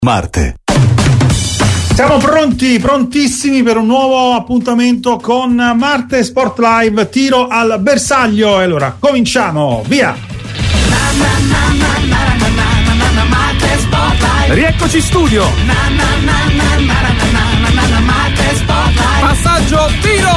Marte. Siamo prontissimi per un nuovo appuntamento con Marte Sport Live, tiro al bersaglio. E allora cominciamo, via! Rieccoci in studio. Passaggio, tiro.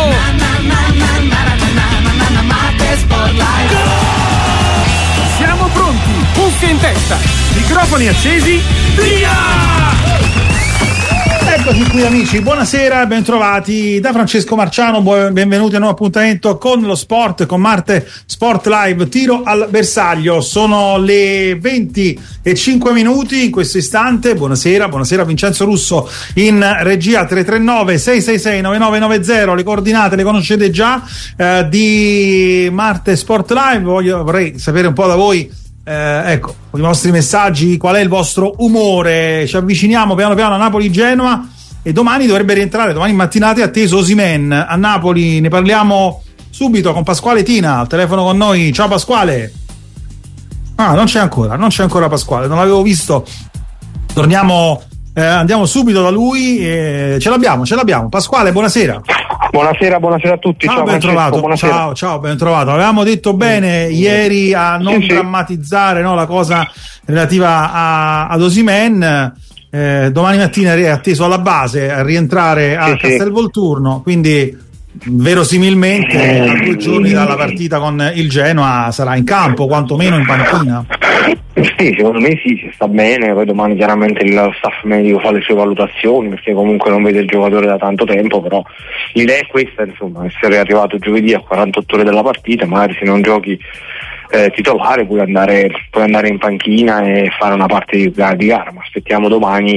Siamo pronti, cuffie in testa, microfoni accesi, via! Eccoci qui amici, buonasera e bentrovati da Francesco Marciano, benvenuti a un nuovo appuntamento con lo sport, con Marte Sport Live, tiro al bersaglio. Sono le 20:05 in questo istante. Buonasera Vincenzo Russo in regia. 339-666-9990, le coordinate le conoscete già di Marte Sport Live. Vorrei sapere un po' da voi, ecco, con i vostri messaggi, qual è il vostro umore. Ci avviciniamo piano piano a Napoli-Genoa e domani dovrebbe rientrare, domani mattinata è atteso Osimhen a Napoli. Ne parliamo subito con Pasquale Tina al telefono con noi. Ciao Pasquale. Non c'è ancora Pasquale, non l'avevo visto. Andiamo subito da lui. Ce l'abbiamo. Pasquale, buonasera. Buonasera a tutti. Ciao, ben trovato. Ciao, ben trovato. Avevamo detto bene ieri a non drammatizzare, no, la cosa relativa ad Osimhen. Domani mattina è atteso alla base a rientrare a Castelvolturno, quindi verosimilmente a 2 giorni dalla partita con il Genoa sarà in campo, quantomeno in panchina. Sì, secondo me sì, sta bene. Poi domani chiaramente il staff medico fa le sue valutazioni, perché comunque non vede il giocatore da tanto tempo, però l'idea è questa, insomma, essere arrivato giovedì a 48 ore dalla partita, magari se non giochi titolare puoi andare in panchina e fare una parte di gara, ma aspettiamo domani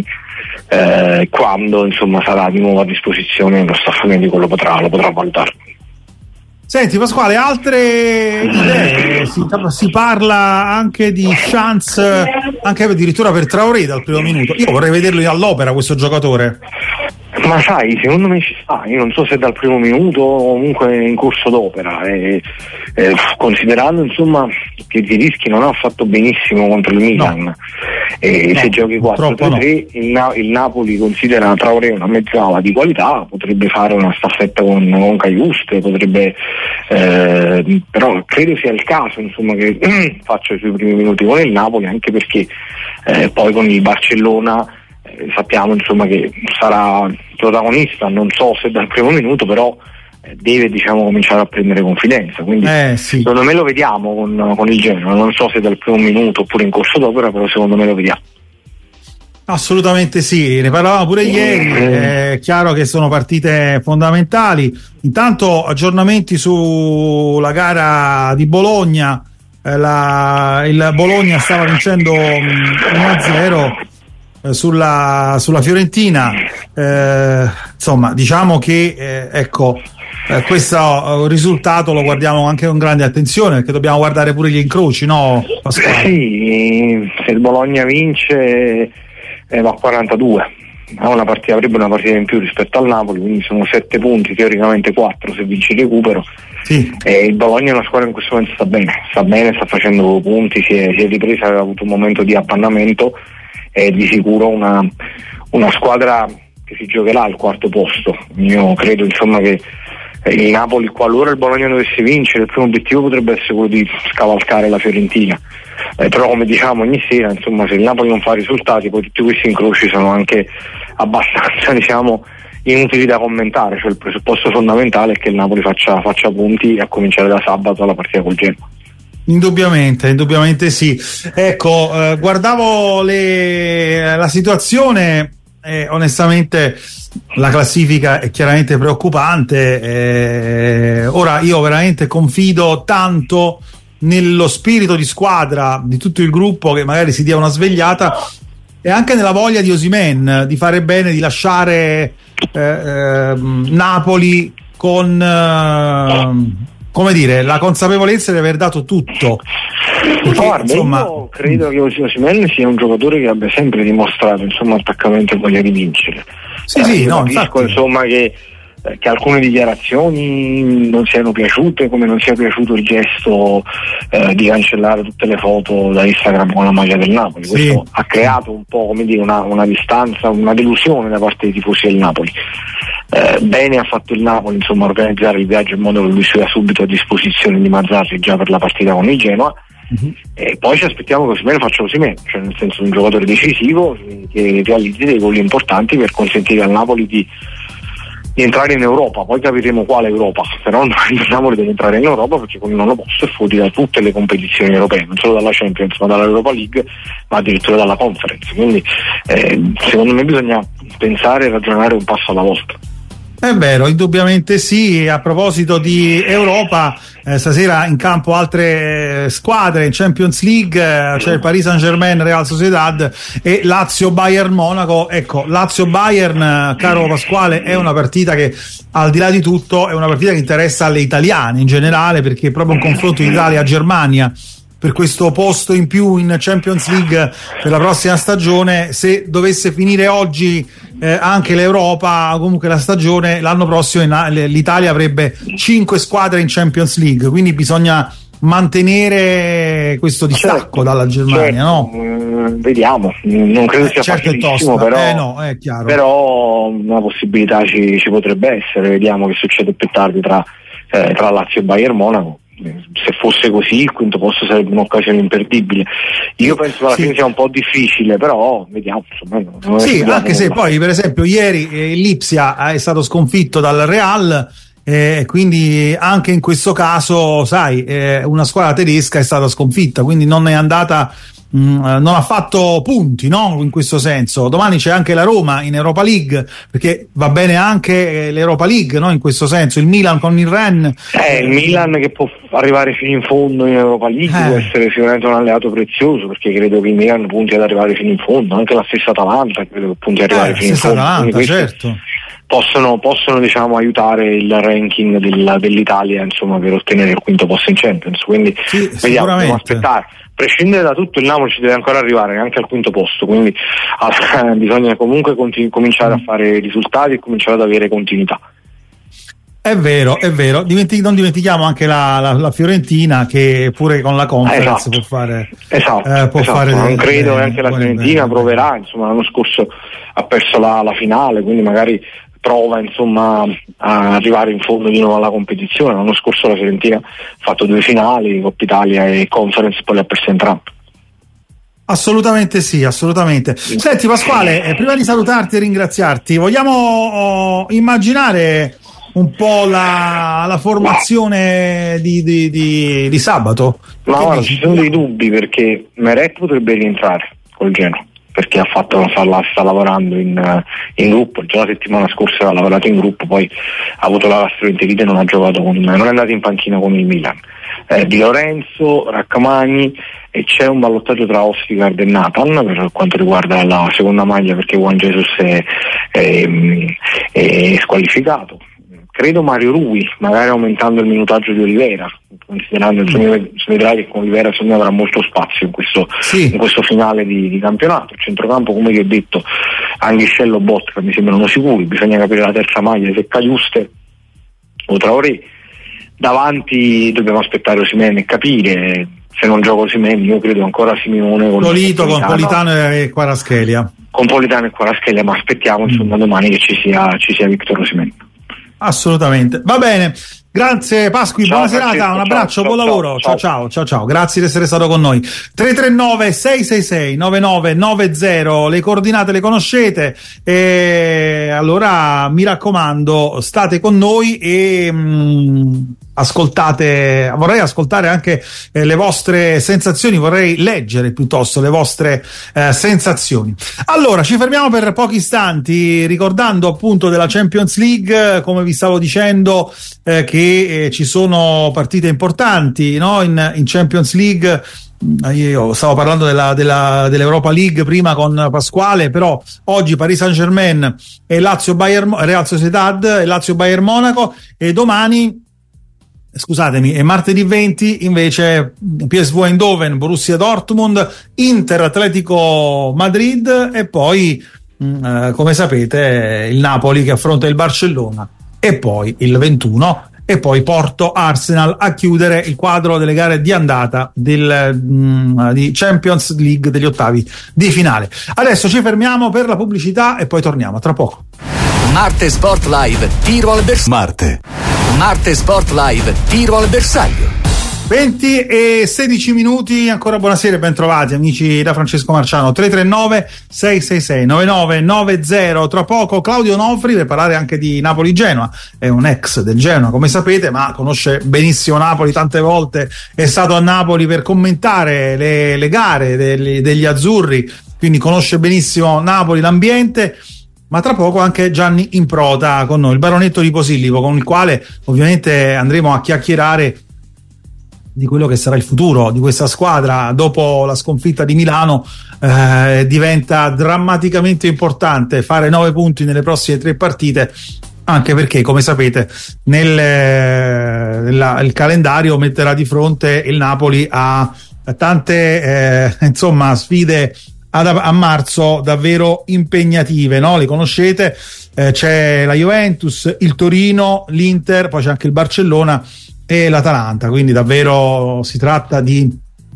quando insomma sarà di nuovo a disposizione lo staff medico, lo potrà valutare. Senti Pasquale, altre idee? Si parla anche di chance, anche addirittura per Traoré dal primo minuto. Io vorrei vederlo all'opera questo giocatore. Ma sai, secondo me ci sta. Io non so se dal primo minuto o comunque in corso d'opera, considerando insomma che Zielinski non ha fatto benissimo contro il Milan, se giochi 4-3-3 il Napoli considera Traoré una mezzala di qualità, potrebbe fare una staffetta con Cajuste, potrebbe però credo sia il caso insomma che faccia i suoi primi minuti con il Napoli, anche perché poi con il Barcellona sappiamo insomma che sarà protagonista, non so se dal primo minuto, però deve cominciare a prendere confidenza, quindi secondo me lo vediamo con il Genoa, non so se dal primo minuto oppure in corso d'opera, però secondo me lo vediamo. Assolutamente sì, ne parlavamo pure ieri, è chiaro che sono partite fondamentali. Intanto aggiornamenti sulla gara di Bologna, il Bologna stava vincendo 1-0 sulla Fiorentina, insomma diciamo che questo risultato lo guardiamo anche con grande attenzione, perché dobbiamo guardare pure gli incroci, no Pasquale? Sì, se il Bologna vince va a 42, avrebbe una partita in più rispetto al Napoli, quindi sono 7 punti, teoricamente 4 se vince il recupero. Sì. Il Bologna è una squadra in questo momento sta bene, sta facendo punti, si è ripresa, aveva avuto un momento di appannamento, è di sicuro una squadra che si giocherà al quarto posto. Io credo insomma che il Napoli, qualora il Bologna dovesse vincere, il primo obiettivo potrebbe essere quello di scavalcare la Fiorentina, però come diciamo ogni sera, insomma, se il Napoli non fa risultati, poi tutti questi incroci sono anche abbastanza inutili da commentare. Cioè il presupposto fondamentale è che il Napoli faccia punti, a cominciare da sabato alla partita col Genoa. Indubbiamente sì. Ecco, guardavo la situazione, onestamente la classifica è chiaramente preoccupante. Ora io veramente confido tanto nello spirito di squadra di tutto il gruppo, che magari si dia una svegliata, e anche nella voglia di Osimhen di fare bene, di lasciare Napoli con come dire, la consapevolezza di aver dato tutto. Guarda, insomma, io credo che Osimhen sia un giocatore che abbia sempre dimostrato attaccamento e voglia di vincere. Sì, no, capisco, infatti, insomma, che che alcune dichiarazioni non siano piaciute, come non sia piaciuto il gesto di cancellare tutte le foto da Instagram con la maglia del Napoli. Sì. Questo ha creato un po', come dire, una distanza, una delusione da parte dei tifosi del Napoli. Bene ha fatto il Napoli, insomma, a organizzare il viaggio in modo che lui sia subito a disposizione di Mazzarri già per la partita con il Genoa. E poi ci aspettiamo che Osimhen faccia Osimhen, cioè nel senso un giocatore decisivo che realizzi dei gol importanti per consentire al Napoli di entrare in Europa. Poi capiremo quale Europa, però il Napoli deve entrare in Europa perché con il nono posto è fuori da tutte le competizioni europee, non solo dalla Champions ma dalla Europa League, ma addirittura dalla Conference, quindi secondo me bisogna pensare e ragionare un passo alla volta. È vero, indubbiamente sì. A proposito di Europa, stasera in campo altre squadre in Champions League, c'è il Paris Saint-Germain, Real Sociedad e Lazio-Bayern Monaco. Ecco, Lazio-Bayern, caro Pasquale, è una partita che al di là di tutto è una partita che interessa alle italiane in generale, perché è proprio un confronto Italia-Germania per questo posto in più in Champions League per la prossima stagione. Se dovesse finire oggi anche l'Europa, comunque la stagione, l'anno prossimo l'Italia avrebbe 5 squadre in Champions League, quindi bisogna mantenere questo distacco dalla Germania, no? Vediamo, non credo sia facilissimo, però, no, è chiaro. Però una possibilità ci potrebbe essere. Vediamo che succede più tardi tra Lazio e Bayern Monaco. Se fosse così il quinto posto sarebbe un'occasione imperdibile. Io penso che alla fine sia un po' difficile, però vediamo, insomma, sì, anche se poi per esempio ieri l'Ipsia è stato sconfitto dal Real, quindi anche in questo caso sai, una squadra tedesca è stata sconfitta, quindi non è andata, non ha fatto punti, no? In questo senso. Domani c'è anche la Roma in Europa League, perché va bene anche l'Europa League, no? In questo senso il Milan con il Rennes, il Milan che può arrivare fino in fondo in Europa League può essere sicuramente un alleato prezioso, perché credo che il Milan punti ad arrivare fino in fondo, anche la stessa Atalanta credo che punti ad arrivare fino in fondo. Atalanta, certo. Possono diciamo aiutare il ranking dell'Italia, insomma, per ottenere il quinto posto in Champions, quindi vediamo, dobbiamo aspettare. Prescindere da tutto, il Napoli ci deve ancora arrivare neanche al quinto posto, quindi bisogna comunque cominciare a fare risultati e cominciare ad avere continuità. È vero. Non dimentichiamo anche la Fiorentina, che pure con la Conference può fare. Esatto. Non credo che anche la Fiorentina proverà. Insomma, l'anno scorso ha perso la finale, quindi magari prova, insomma, a arrivare in fondo di nuovo alla competizione. L'anno scorso la Fiorentina ha fatto 2 finali, Coppa Italia e Conference, poi le ha perse entrambe. Assolutamente sì, assolutamente. Senti Pasquale, prima di salutarti e ringraziarti, vogliamo immaginare un po' la formazione di sabato? Ma guarda, ci sono dei dubbi, perché Meret potrebbe rientrare col Genoa, perché sta lavorando in gruppo. Già la settimana scorsa ha lavorato in gruppo, poi ha avuto la gastroenterite e non è andato in panchina con il Milan. Di Lorenzo, Raccamani, e c'è un ballottaggio tra Ostigard e Nathan per quanto riguarda la seconda maglia, perché Juan Jesus è squalificato. Credo Mario Rui, magari aumentando il minutaggio di Olivera, considerando si vedrà che con Olivera secondo me avrà molto spazio in questo finale di campionato. Il centrocampo, come vi ho detto, Anghiscello, Botka mi sembrano sicuri, bisogna capire la terza maglia, se Cagliuste o Traoré. Davanti dobbiamo aspettare Osimhen e capire. Se non gioca Osimhen, io credo ancora Simeone con Politano e Kvaratskhelia. Con Politano e Kvaratskhelia, ma aspettiamo insomma domani che ci sia Victor Osimhen. Assolutamente, va bene. Grazie Pasqui, buona serata, un abbraccio, buon lavoro. Ciao. Grazie di essere stato con noi. 339 666 9990, le coordinate le conoscete, e allora mi raccomando, state con noi e vorrei ascoltare anche le vostre sensazioni, vorrei leggere piuttosto le vostre sensazioni. Allora ci fermiamo per pochi istanti ricordando appunto della Champions League, come vi stavo dicendo, che ci sono partite importanti, no? In Champions League. Io stavo parlando dell'Europa League prima con Pasquale, però oggi Paris Saint-Germain e Real Sociedad e Lazio-Bayern Monaco, e domani, scusatemi, e martedì 20 invece PSV Eindhoven, Borussia Dortmund, Inter Atletico Madrid, e poi come sapete il Napoli che affronta il Barcellona. e poi il 21, e poi Porto Arsenal a chiudere il quadro delle gare di andata di Champions League, degli ottavi di finale. Adesso ci fermiamo per la pubblicità e poi torniamo tra poco. Marte Sport Live, tiro al bersaglio. Marte Sport Live, tiro al bersaglio. 20 e 16 minuti, ancora buonasera e ben trovati amici da Francesco Marciano. 339 666 9990. Tra poco Claudio Nofri per parlare anche di Napoli-Genoa. È un ex del Genoa, come sapete, ma conosce benissimo Napoli, tante volte è stato a Napoli per commentare le gare degli azzurri, quindi conosce benissimo Napoli, l'ambiente. Ma tra poco anche Gianni Improta con noi, il baronetto di Posillipo, con il quale ovviamente andremo a chiacchierare di quello che sarà il futuro di questa squadra dopo la sconfitta di Milano. Diventa drammaticamente importante fare 9 punti nelle prossime 3 partite, anche perché, come sapete, il calendario metterà di fronte il Napoli a tante sfide a marzo davvero impegnative, no? Le conoscete, c'è la Juventus, il Torino, l'Inter, poi c'è anche il Barcellona e l'Atalanta, quindi davvero si tratta di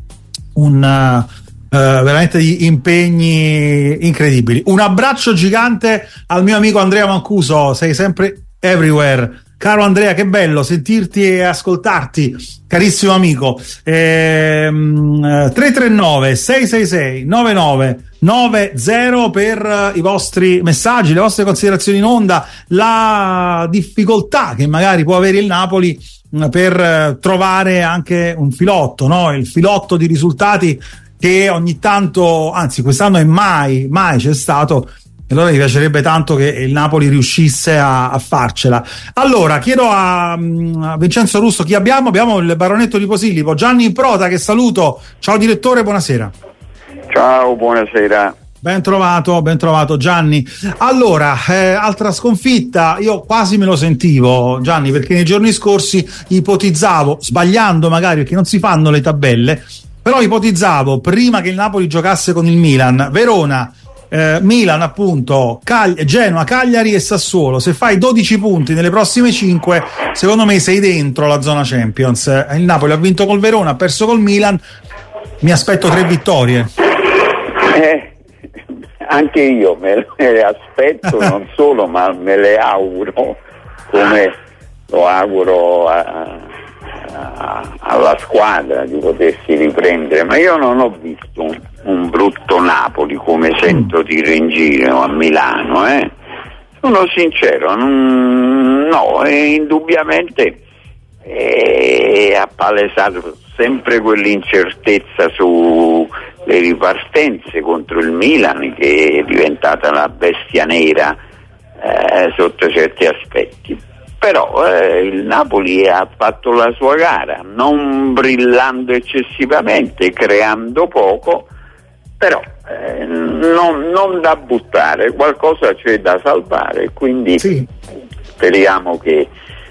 veramente di impegni incredibili. Un abbraccio gigante al mio amico Andrea Mancuso, sei sempre everywhere. Caro Andrea, che bello sentirti e ascoltarti, carissimo amico. 339 666 9990 per i vostri messaggi, le vostre considerazioni in onda, la difficoltà che magari può avere il Napoli per trovare anche un filotto, no? Il filotto di risultati che ogni tanto, anzi quest'anno è mai c'è stato. Allora mi piacerebbe tanto che il Napoli riuscisse a farcela. Allora chiedo a Vincenzo Russo chi abbiamo. Abbiamo il baronetto di Posillipo, Gianni Improta, che saluto. Ciao direttore, buonasera. Ciao, buonasera. Ben trovato Gianni. Allora, altra sconfitta, io quasi me lo sentivo, Gianni, perché nei giorni scorsi ipotizzavo, sbagliando magari perché non si fanno le tabelle, però ipotizzavo prima che il Napoli giocasse con il Milan, Verona, Milan appunto, Genoa, Cagliari e Sassuolo. Se fai 12 punti nelle prossime 5, secondo me sei dentro la zona Champions. Il Napoli ha vinto col Verona, ha perso col Milan, mi aspetto 3 vittorie. Anche io me le aspetto, non solo, ma me le auguro, come lo auguro alla squadra di potersi riprendere. Ma io non ho visto un brutto Napoli come sento dire in giro a Milano, sono sincero, no, indubbiamente ha palesato sempre quell'incertezza sulle ripartenze contro il Milan, che è diventata una bestia nera sotto certi aspetti. Però il Napoli ha fatto la sua gara, non brillando eccessivamente, creando poco, però non da buttare, qualcosa c'è da salvare, quindi sì. Speriamo che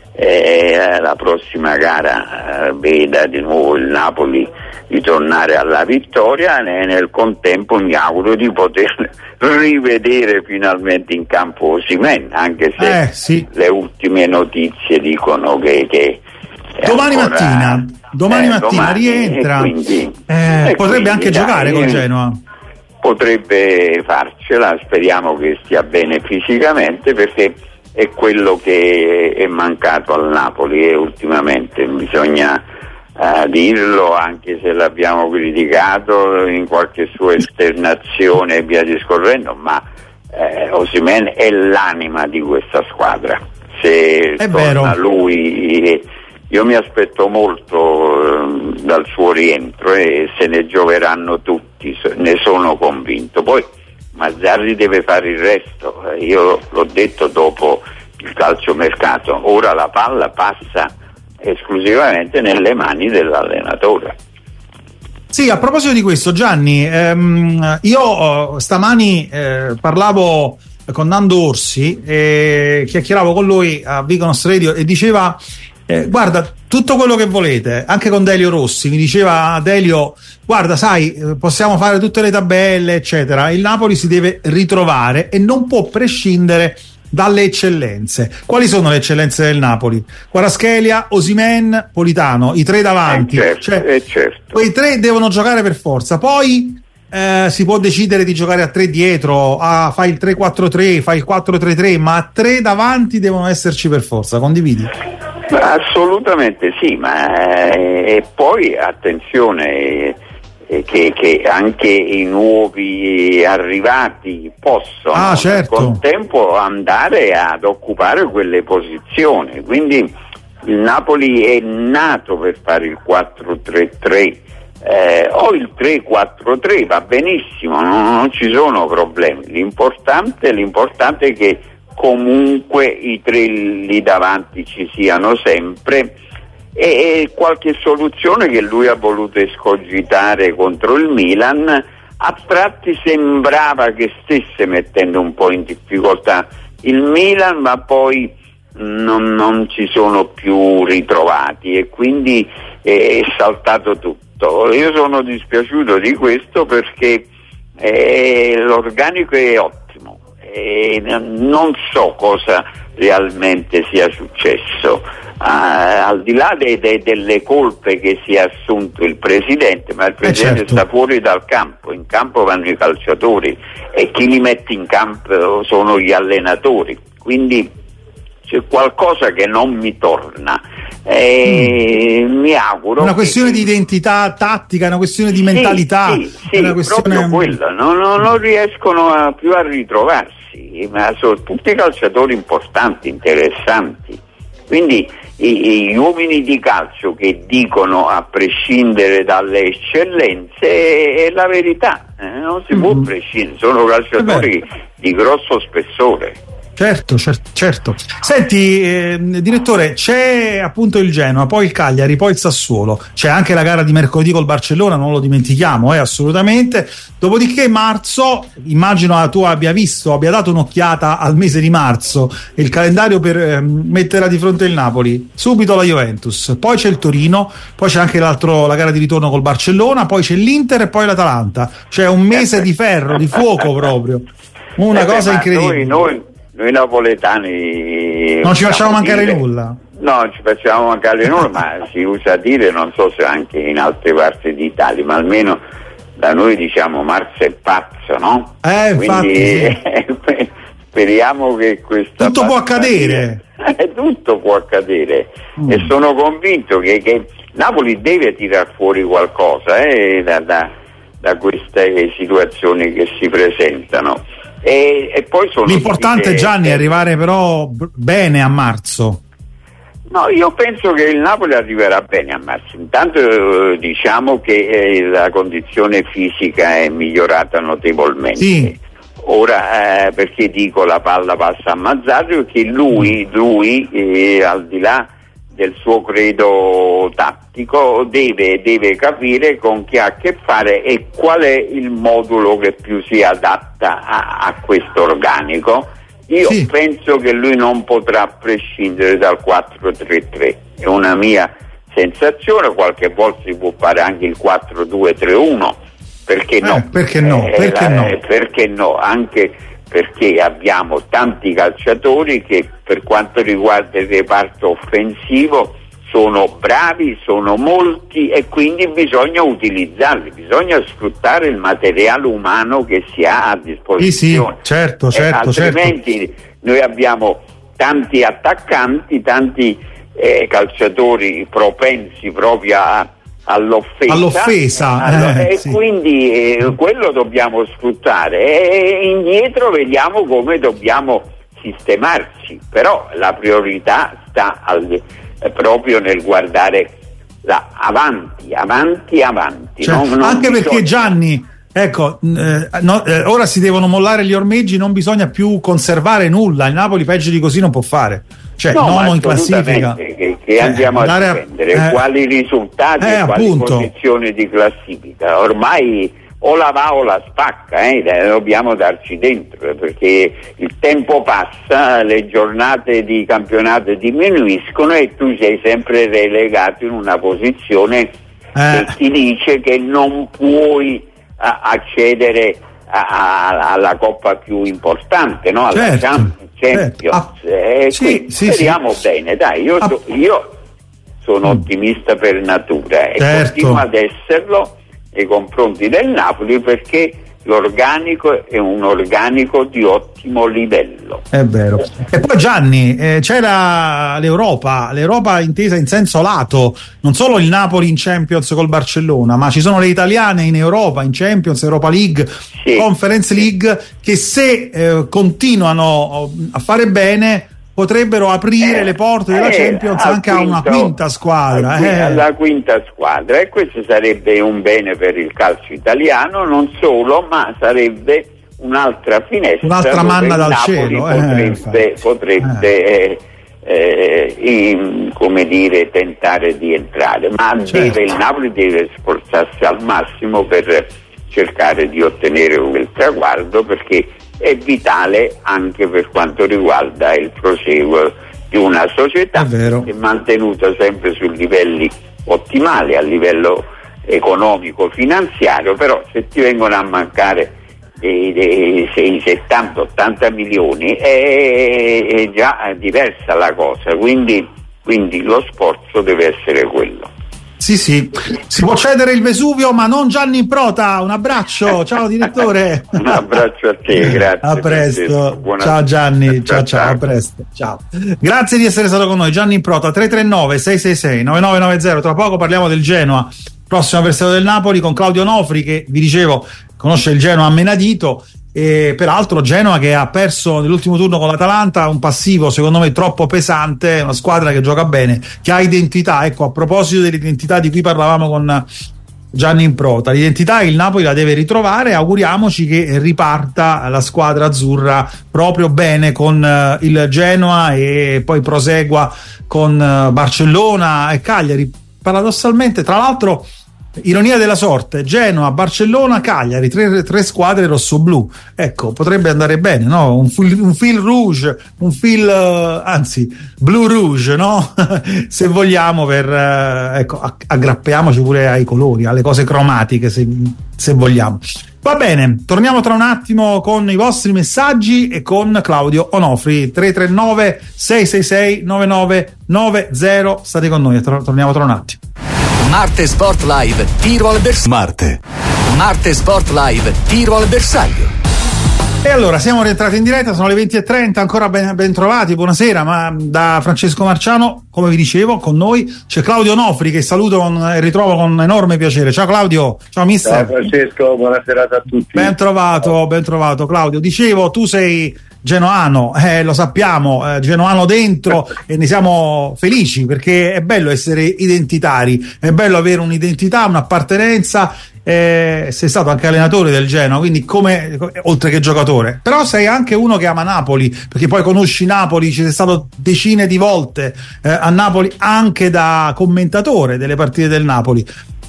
la prossima gara veda di nuovo il Napoli ritornare alla vittoria, e nel contempo mi auguro di poter rivedere finalmente in campo Osimhen, anche se sì. Le ultime notizie dicono che domani mattina rientra, quindi, potrebbe anche giocare con Genoa, potrebbe farcela, speriamo che stia bene fisicamente, perché è quello che è mancato al Napoli, e ultimamente bisogna dirlo, anche se l'abbiamo criticato in qualche sua esternazione e via discorrendo, ma Osimhen è l'anima di questa squadra. Se torna lui, io mi aspetto molto dal suo rientro, e se ne gioveranno tutti, ne sono convinto. Poi Mazzarri deve fare il resto, io l'ho detto dopo il calciomercato, ora la palla passa esclusivamente nelle mani dell'allenatore. Sì, a proposito di questo, Gianni, io stamani parlavo con Nando Orsi e chiacchieravo con lui a Viconos Radio, e diceva guarda, tutto quello che volete, anche con Delio Rossi mi diceva: Delio, guarda, sai, possiamo fare tutte le tabelle eccetera, il Napoli si deve ritrovare e non può prescindere dalle eccellenze. Quali sono le eccellenze del Napoli? Kvaratskhelia, Osimhen, Politano, i tre davanti. Certo. Quei tre devono giocare per forza. Poi si può decidere di giocare a tre dietro, fai il 3-4-3, fai il 4-3-3, ma a tre davanti devono esserci per forza. Condividi? Assolutamente sì, ma e poi attenzione che anche i nuovi arrivati possono al contempo andare ad occupare quelle posizioni, quindi il Napoli è nato per fare il 4-3-3 o il 3-4-3, va benissimo, non ci sono problemi, l'importante è che comunque i tre lì davanti ci siano sempre, e qualche soluzione che lui ha voluto escogitare contro il Milan a tratti sembrava che stesse mettendo un po' in difficoltà il Milan, ma poi non ci sono più ritrovati e quindi è saltato tutto. Io sono dispiaciuto di questo perché l'organico è ottimo e non so cosa realmente sia successo, al di là delle colpe che si è assunto il presidente, ma il presidente sta fuori dal campo, in campo vanno i calciatori e chi li mette in campo sono gli allenatori, quindi c'è qualcosa che non mi torna. Mi auguro. Una questione di identità tattica, una questione di mentalità. Sì, una questione proprio quella. Non riescono più a ritrovarsi, ma sono tutti calciatori importanti, interessanti. Quindi gli uomini di calcio che dicono a prescindere dalle eccellenze è la verità, non si può prescindere, sono calciatori di grosso spessore. Certo. Senti, direttore, c'è appunto il Genoa, poi il Cagliari, poi il Sassuolo, c'è anche la gara di mercoledì col Barcellona, non lo dimentichiamo, assolutamente. Dopodiché marzo, immagino tu abbia dato un'occhiata al mese di marzo, il calendario per metterla di fronte il Napoli, subito la Juventus, poi c'è il Torino, poi c'è anche la gara di ritorno col Barcellona, poi c'è l'Inter e poi l'Atalanta, cioè un mese di ferro, di fuoco proprio, una cosa incredibile. Noi napoletani non ci facciamo mancare nulla. No, non ci facciamo mancare nulla, ma si usa dire, non so se anche in altre parti d'Italia, ma almeno da noi diciamo marzo è pazzo, no? Quindi speriamo che questa tutto può accadere. Tutto può accadere e sono convinto che Napoli deve tirar fuori qualcosa da queste situazioni che si presentano. E poi sono l'importante, Gianni, è arrivare però bene a marzo. No, io penso che il Napoli arriverà bene a marzo. Intanto diciamo che la condizione fisica è migliorata notevolmente. Sì. Ora perché dico la palla passa a Mazzarri, perché lui al di là del suo credo tattico deve capire con chi ha a che fare e qual è il modulo che più si adatta a questo organico. Io penso che lui non potrà prescindere dal 4-3-3, è una mia sensazione, qualche volta si può fare anche il 4-2-3-1, perché no? Perché no? Anche perché abbiamo tanti calciatori che per quanto riguarda il reparto offensivo sono bravi, sono molti e quindi bisogna utilizzarli, bisogna sfruttare il materiale umano che si ha a disposizione. Sì, certo. Altrimenti noi abbiamo tanti attaccanti, tanti calciatori propensi proprio all'offesa. Quindi quello dobbiamo sfruttare e indietro vediamo come dobbiamo sistemarci, però la priorità sta proprio nel guardare avanti. Cioè, anche perché Gianni, ora si devono mollare gli ormeggi, non bisogna più conservare nulla, il Napoli peggio di così non può fare, cioè nono in classifica, che andiamo a difendere quali risultati e quali posizioni di classifica, ormai o la va o la spacca, dobbiamo darci dentro perché il tempo passa, le giornate di campionato diminuiscono e tu sei sempre relegato in una posizione che ti dice che non puoi accedere alla coppa più importante, no? Alla Champions. Champions. Speriamo bene, dai, io sono ottimista per natura e continuo ad esserlo nei confronti del Napoli, perché l'organico è un organico di ottimo livello. È vero. E poi Gianni, c'era l'Europa intesa in senso lato, non solo il Napoli in Champions col Barcellona, ma ci sono le italiane in Europa, in Champions, Europa League, Conference League, che se continuano a fare bene potrebbero aprire le porte della Champions anche a una quinta squadra. Alla quinta squadra, e questo sarebbe un bene per il calcio italiano, non solo, ma sarebbe un'altra finestra, un'altra manna dal cielo. Potrebbe come dire, tentare di entrare, ma il Napoli deve sforzarsi al massimo per cercare di ottenere quel traguardo, perché è vitale anche per quanto riguarda il proseguo di una società che è mantenuta sempre su livelli ottimali a livello economico finanziario, però se ti vengono a mancare i 70-80 milioni è già diversa la cosa, quindi lo sforzo deve essere quello. Sì, si può cedere il Vesuvio, ma non Gianni Prota. Un abbraccio, ciao direttore. Un abbraccio a te, grazie. A presto. Ciao Gianni, ciao, a presto. Ciao. Grazie di essere stato con noi, Gianni Prota. 339-666-9990. Tra poco parliamo del Genoa, prossimo avversario del Napoli, con Claudio Nofri, che vi dicevo conosce il Genoa a menadito. E peraltro Genoa che ha perso nell'ultimo turno con l'Atalanta, un passivo secondo me troppo pesante, una squadra che gioca bene, che ha identità. Ecco, a proposito dell'identità di cui parlavamo con Gianni Improta, l'identità il Napoli la deve ritrovare. Auguriamoci che riparta la squadra azzurra proprio bene con il Genoa e poi prosegua con Barcellona e Cagliari. Paradossalmente, tra l'altro, ironia della sorte, Genoa, Barcellona, Cagliari, tre squadre rossoblù. Ecco, potrebbe andare bene, no? Un fil rouge, anzi blu rouge, no? Se vogliamo, aggrappiamoci pure ai colori, alle cose cromatiche, se vogliamo. Va bene, torniamo tra un attimo con i vostri messaggi e con Claudio Onofri. 339-666-9990. State con noi, torniamo tra un attimo. Marte Sport Live, tiro al bersaglio. Marte Sport Live, tiro al bersaglio. E allora siamo rientrati in diretta, sono le 20:30, ancora ben trovati, buonasera. Ma da Francesco Marciano, come vi dicevo, con noi c'è Claudio Nofri, che saluto e ritrovo con enorme piacere. Ciao Claudio, ciao mister. Ciao Francesco, buona serata a tutti. Ben trovato Claudio. Dicevo, tu sei genoano, lo sappiamo, genoano dentro, e ne siamo felici, perché è bello essere identitari, è bello avere un'identità, un'appartenenza. Sei stato anche allenatore del Genoa, quindi oltre che giocatore, però sei anche uno che ama Napoli, perché poi conosci Napoli, ci sei stato decine di volte a Napoli anche da commentatore delle partite del Napoli.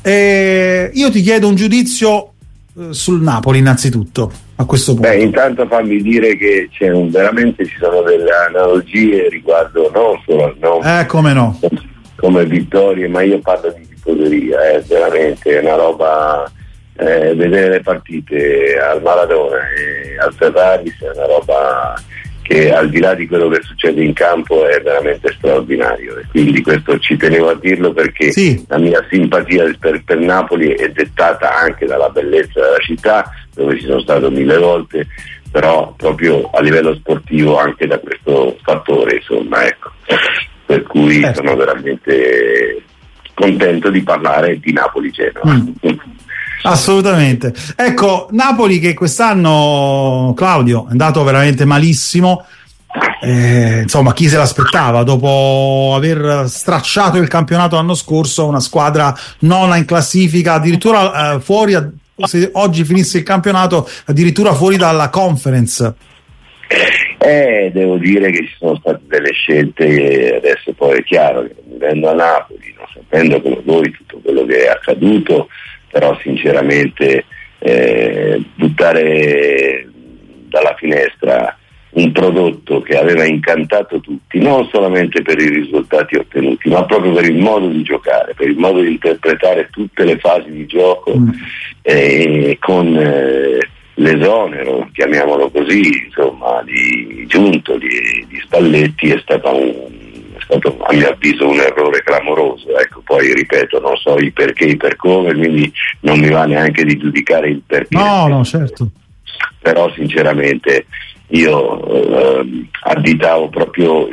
Io ti chiedo un giudizio sul Napoli innanzitutto a questo punto. Intanto fammi dire che veramente ci sono delle analogie riguardo non solo al nome, come no, come vittorie, ma io parlo di tifoseria, è veramente una roba, vedere le partite al Maradona e al Ferraris è una roba che, al di là di quello che succede in campo, è veramente straordinario, e quindi questo ci tenevo a dirlo, perché la mia simpatia per Napoli è dettata anche dalla bellezza della città, dove ci sono stato 1000 volte, però proprio a livello sportivo anche da questo fattore, insomma, ecco, per cui sono veramente contento di parlare di Napoli-Genoa. Assolutamente. Ecco, Napoli che quest'anno, Claudio, è andato veramente malissimo. Insomma, chi se l'aspettava dopo aver stracciato il campionato l'anno scorso, una squadra nona in classifica, addirittura fuori, se oggi finisse il campionato, addirittura fuori dalla Conference. Devo dire che ci sono state delle scelte, adesso poi è chiaro che vivendo a Napoli, non sapendo come voi tutto quello che è accaduto, però sinceramente buttare dalla finestra un prodotto che aveva incantato tutti, non solamente per i risultati ottenuti, ma proprio per il modo di giocare, per il modo di interpretare tutte le fasi di gioco, con l'esonero, chiamiamolo così, insomma, di Giunto, di Spalletti è stato a mio avviso un errore clamoroso. Ecco, poi ripeto, non so i perché, i per come, quindi non mi va neanche di giudicare il perché. No, certo. Però sinceramente io additavo proprio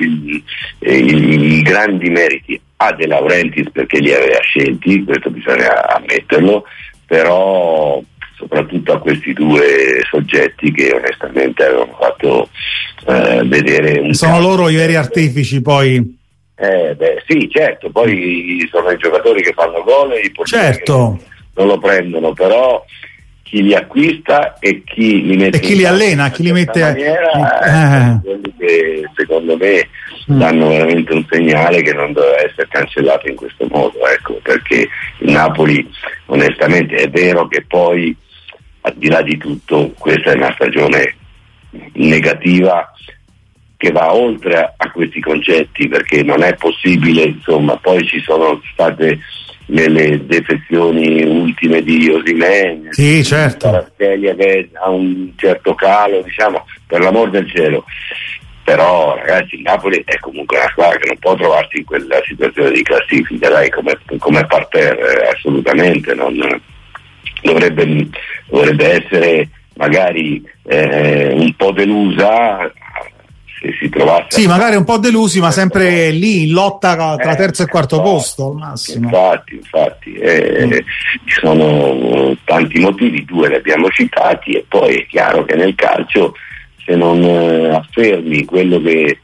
i grandi meriti a De Laurentiis, perché li aveva scelti, questo bisogna ammetterlo, però soprattutto a questi due soggetti che onestamente avevano fatto vedere sono loro i veri artefici poi. Sì, certo, poi sono i giocatori che fanno gol e i portieri certo. non lo prendono, però chi li acquista e chi li mette e chi li allena, chi li mette quelli che secondo me danno veramente un segnale che non doveva essere cancellato in questo modo, ecco, perché il Napoli onestamente è vero che poi al di là di tutto questa è una stagione negativa che va oltre a questi concetti, perché non è possibile, insomma, poi ci sono state le defezioni ultime di Osimhen, sì, certo, Kvaratskhelia che ha un certo calo, diciamo, per l'amor del cielo, però ragazzi il Napoli è comunque una squadra che non può trovarsi in quella situazione di classifica, dai, come parterre, assolutamente non dovrebbe essere magari un po' delusa se si trovasse. Sì, magari un po' delusi, ma sempre lì in lotta tra terzo e quarto posto al massimo. Infatti, ci sono tanti motivi, due li abbiamo citati, e poi è chiaro che nel calcio se non affermi quello che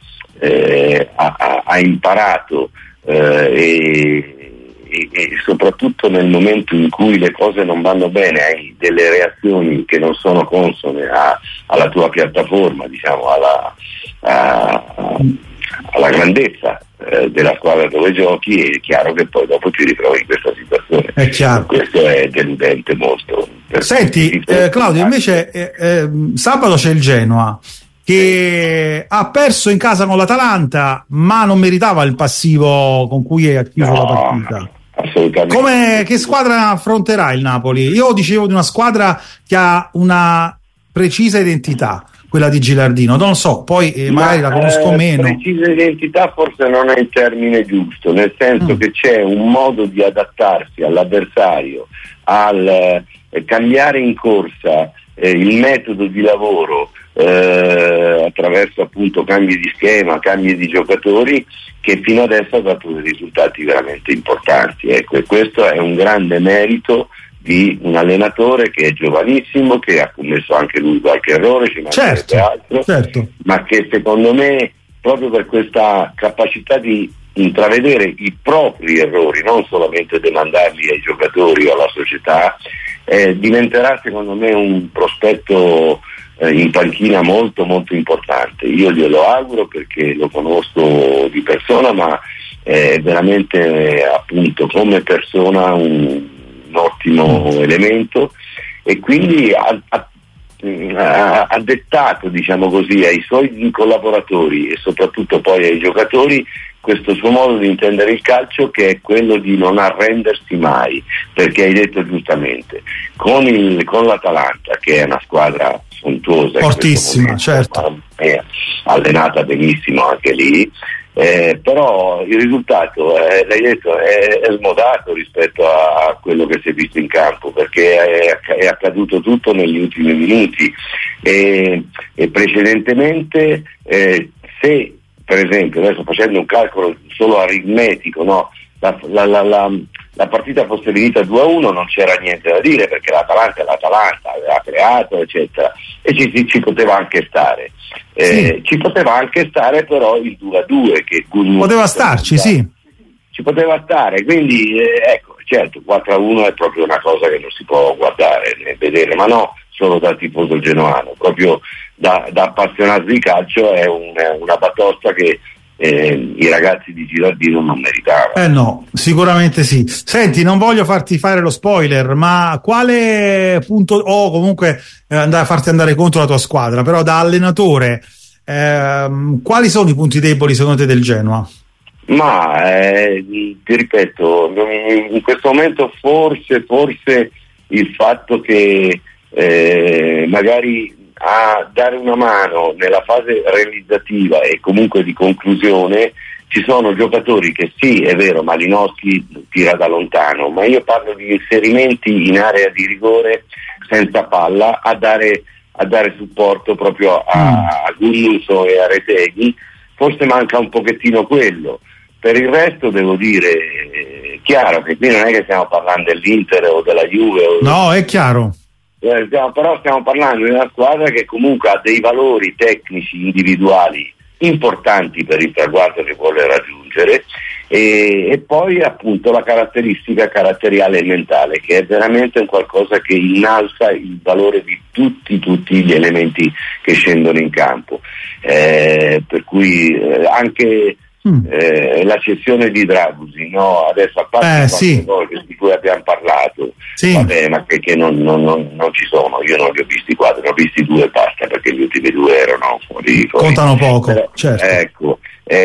ha imparato e soprattutto nel momento in cui le cose non vanno bene, hai delle reazioni che non sono consone alla tua piattaforma, diciamo alla grandezza della squadra dove giochi, è chiaro che poi dopo ti ritrovi in questa situazione. È chiaro. Questo è deludente molto. Senti Claudio, invece sabato c'è il Genoa che ha perso in casa con l'Atalanta, ma non meritava il passivo con cui è chiuso la partita. Assolutamente. Che squadra affronterà il Napoli? Io dicevo di una squadra che ha una precisa identità, quella di Gilardino, non so, poi magari la conosco meno. Precisa identità forse non è il termine giusto, nel senso che c'è un modo di adattarsi all'avversario, al cambiare in corsa il metodo di lavoro attraverso appunto cambi di schema, cambi di giocatori, che fino adesso ha dato dei risultati veramente importanti, ecco, e questo è un grande merito di un allenatore che è giovanissimo, che ha commesso anche lui qualche errore, ci mancherebbe altro, certo, ma che secondo me proprio per questa capacità di intravedere i propri errori, non solamente demandarli ai giocatori o alla società, diventerà secondo me un prospetto in panchina molto molto importante. Io glielo auguro perché lo conosco di persona, ma è veramente appunto come persona un ottimo elemento, e quindi ha dettato, diciamo così, ai suoi collaboratori e soprattutto poi ai giocatori questo suo modo di intendere il calcio, che è quello di non arrendersi mai, perché hai detto giustamente, con l'Atalanta, che è una squadra sontuosa, fortissima, certo, è allenata benissimo anche lì, però il risultato l'hai detto è smodato rispetto a quello che si è visto in campo, perché è accaduto tutto negli ultimi minuti e precedentemente se per esempio, adesso facendo un calcolo solo aritmetico, no, la partita fosse finita 2-1 non c'era niente da dire, perché l'Atalanta aveva creato eccetera, e ci poteva anche stare, sì. Ci poteva anche stare però il 2-2 che poteva starci, sì, ci poteva stare, quindi ecco, certo 4-1 è proprio una cosa che non si può guardare né vedere, ma no solo da tifoso genoano, proprio da appassionato di calcio è una batosta che i ragazzi di Gilardino non meritavano. No, sicuramente sì. Senti, non voglio farti fare lo spoiler, ma quale punto, o comunque farti andare contro la tua squadra, però da allenatore quali sono i punti deboli secondo te del Genoa? Ma ti ripeto, in questo momento forse il fatto che magari a dare una mano nella fase realizzativa e comunque di conclusione. Ci sono giocatori che sì, è vero, Malinowski tira da lontano, ma io parlo di inserimenti in area di rigore senza palla a dare supporto proprio a Gunnuso e a Retegui. Forse manca un pochettino quello. Per il resto devo dire, chiaro che qui non è che stiamo parlando dell'Inter o della Juve. No, è chiaro. Però stiamo parlando di una squadra che comunque ha dei valori tecnici individuali importanti per il traguardo che vuole raggiungere, e poi appunto la caratteristica caratteriale e mentale, che è veramente un qualcosa che innalza il valore di tutti gli elementi che scendono in campo, per cui anche la cessione di Dragusin, no? Adesso a parte cose di cui abbiamo parlato, vabbè, ma che non ci sono, io non li ho visti quadri, ne ho visti 2 e basta, perché gli ultimi 2 erano fuori. Contano poco. Però, certo. Ecco,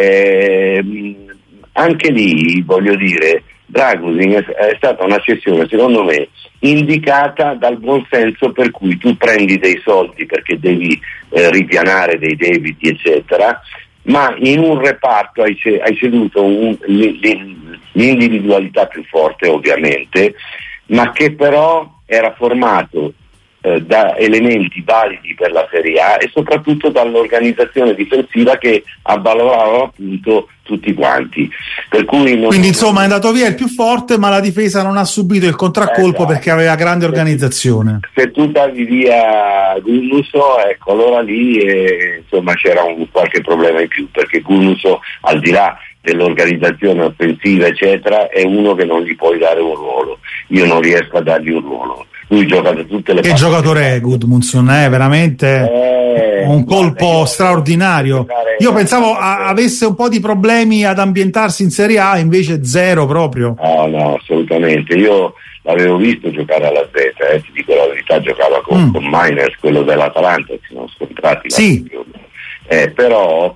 anche lì voglio dire, Dragusin è stata una cessione secondo me indicata dal buon senso, per cui tu prendi dei soldi perché devi ripianare dei debiti eccetera, ma in un reparto hai ceduto l'individualità più forte ovviamente, ma che però era formato da elementi validi per la Serie A e soprattutto dall'organizzazione difensiva che avvalorava appunto tutti quanti. Per cui quindi insomma è andato via il più forte, ma la difesa non ha subito il contraccolpo perché aveva grande organizzazione. Se tu tagli via Gunnuso, ecco, allora lì insomma c'era qualche problema in più, perché Gunnuso, al di là dell'organizzazione offensiva eccetera, è uno che non gli puoi dare un ruolo. Io non riesco a dargli un ruolo. Lui gioca da tutte le parti. Che giocatore è Gudmundsson, è veramente un colpo straordinario. Io pensavo avesse un po' di problemi ad ambientarsi in Serie A, invece zero proprio. No, assolutamente. Io l'avevo visto giocare alla Z, ti dico la verità, giocava con Miners, quello dell'Atalanta, si sono scontrati. Sì. Però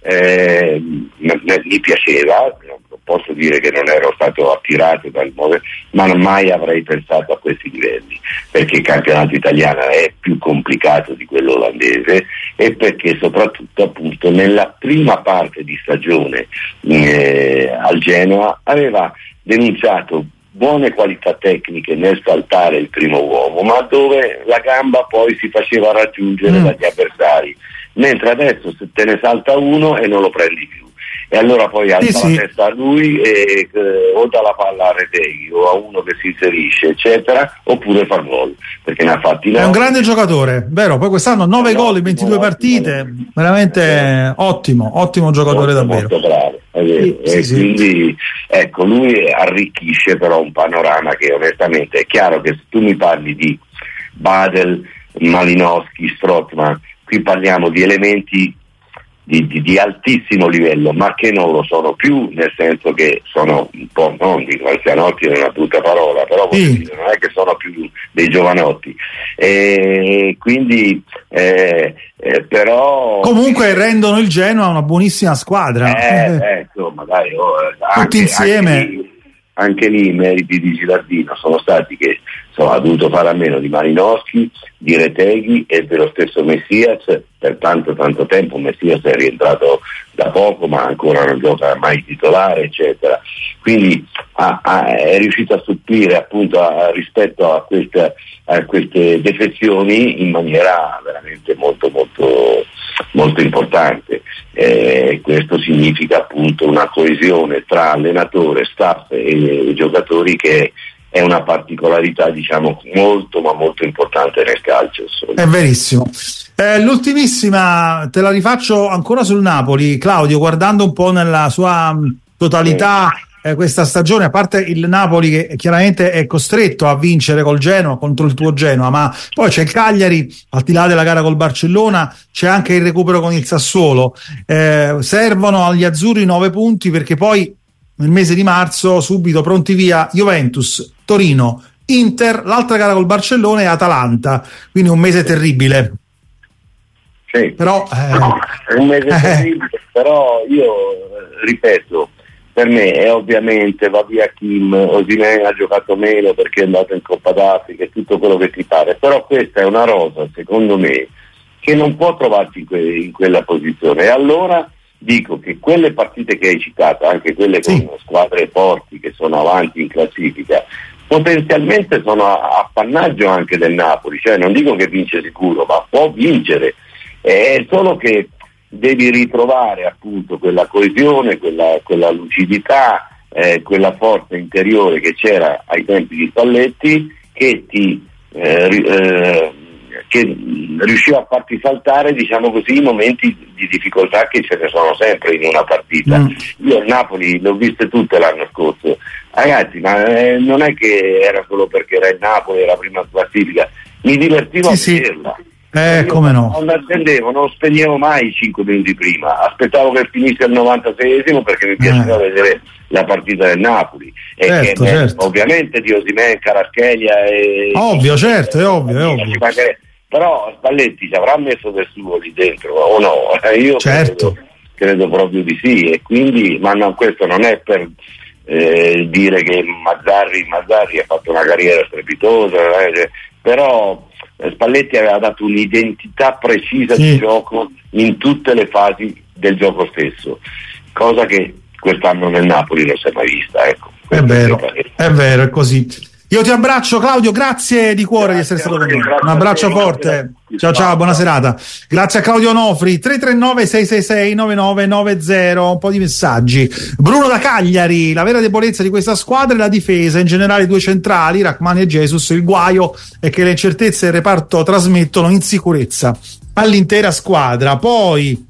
mi piaceva, non posso dire che non ero stato attirato dal movimento, ma non mai avrei pensato a questi livelli, perché il campionato italiano è più complicato di quello olandese, e perché soprattutto appunto nella prima parte di stagione al Genoa aveva denunciato buone qualità tecniche nel saltare il primo uomo, ma dove la gamba poi si faceva raggiungere dagli avversari, mentre adesso se te ne salta uno e non lo prendi più, e allora poi alza la testa a lui e o dà la palla a Retegui o a uno che si inserisce eccetera, oppure fa gol, perché ne ha fatti 9. È un grande giocatore, vero? Poi quest'anno 9 gol in 22 partite, veramente ottimo giocatore, molto, davvero molto bravo, è vero. Quindi ecco, lui arricchisce però un panorama che onestamente è chiaro che se tu mi parli di Badel, Malinowski, Strootman, qui parliamo di elementi di altissimo livello, ma che non lo sono più, nel senso che sono un po', non dico anzianotti, è una brutta parola, però non è che sono più dei giovanotti, quindi però comunque rendono il Genoa una buonissima squadra, insomma dai, tutti insieme. Anche lì i meriti di Gilardino sono stati che ha dovuto fare a meno di Malinowski, di Retegui e dello stesso Messias per tanto tempo. Messias è rientrato da poco, ma ancora non gioca mai titolare eccetera, quindi è riuscito a supplire appunto rispetto a queste defezioni in maniera veramente molto importante. Questo significa appunto una coesione tra allenatore, staff e giocatori che è una particolarità diciamo molto importante nel calcio. È verissimo. L'ultimissima te la rifaccio ancora sul Napoli, Claudio, guardando un po' nella sua totalità questa stagione, a parte il Napoli che chiaramente è costretto a vincere col Genoa, contro il tuo Genoa, ma poi c'è il Cagliari, al di là della gara col Barcellona c'è anche il recupero con il Sassuolo, servono agli azzurri 9 punti, perché poi nel mese di marzo subito pronti via Juventus, Torino, Inter, l'altra gara col Barcellona e Atalanta, quindi un mese terribile. Sì, però è un mese terribile, però io ripeto, per me è ovviamente va via Kim, Osimhen ha giocato meno perché è andato in Coppa d'Africa e tutto quello che ti pare, però questa è una rosa, secondo me, che non può trovarsi in quella posizione. E allora dico che quelle partite che hai citato, anche quelle con squadre forti che sono avanti in classifica, potenzialmente sono appannaggio anche del Napoli, cioè non dico che vince sicuro, ma può vincere, è solo che devi ritrovare appunto quella coesione, quella lucidità, quella forza interiore che c'era ai tempi di Spalletti, che ti che riusciva a farti saltare, diciamo così, i momenti di difficoltà che ce ne sono sempre in una partita. Io il Napoli l'ho viste tutte l'anno scorso, ragazzi, ma non è che era solo perché era il Napoli, era prima classifica, mi divertivo a vederla. Come no? Non attendevo, non spegnevo mai 5 minuti prima, aspettavo che finisse il 96esimo perché mi piaceva vedere la partita del Napoli. Certo. Ovviamente di Osimhen, Kvaratskhelia e... Ovvio, certo, è ovvio. Però Spalletti ci avrà messo del suo lì dentro o no? Io credo proprio di sì, e quindi, ma no, questo non è per dire che Mazzarri ha fatto una carriera strepitosa, però Spalletti aveva dato un'identità precisa di gioco in tutte le fasi del gioco stesso, cosa che quest'anno nel Napoli non si è mai vista, ecco. È vero, è così. Io ti abbraccio, Claudio, grazie di cuore di essere stato con noi. Un abbraccio forte. Ciao, buona serata. Grazie a Claudio Onofri. 339-666-9990. Un po' di messaggi. Bruno da Cagliari: la vera debolezza di questa squadra è la difesa, in generale i due centrali, Rachmani e Jesus. Il guaio è che le incertezze del reparto trasmettono insicurezza all'intera squadra. Poi